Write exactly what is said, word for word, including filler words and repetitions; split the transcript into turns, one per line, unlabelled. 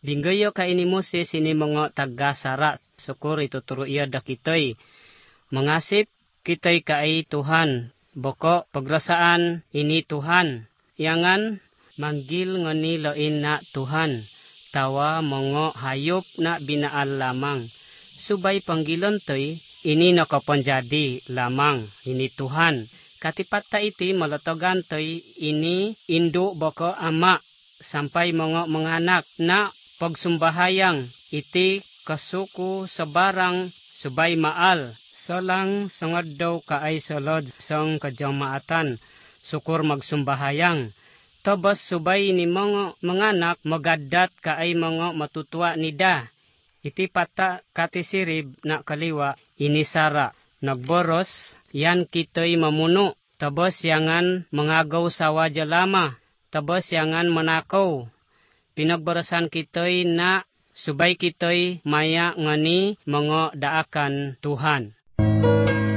Binggayo ka ini Moses ini mga taga-sara. Syukur ituturo iya da kitoy. Mangasip kitoy kaay Tuhan. Boko pagrasaan ini Tuhan. Yangan manggil ngani lain na Tuhan. Tawa mga hayop na binaal lamang. Subay panggilan toy ini nakapanjadi lamang ini Tuhan. Katipata iti malatogan toy ini indo boko ama sampai mga manganak na pagsumbahayang iti kasuko sa barang subay maal. Salang sangad daw kaay salod sang kajamaatan sukur magsumbahayang. Tabas subay ni mga manganak magadat kaay mga matutua nida. Iti pata katisirib na kaliwa inisara. Nagboros yan kitoy mamuno. Tabas yangan mangagaw sa wadya lama. Tabas yangan manakaw. Pinagbarasan kitoy na subay kitoy maya ngani mga daakan Tuhan.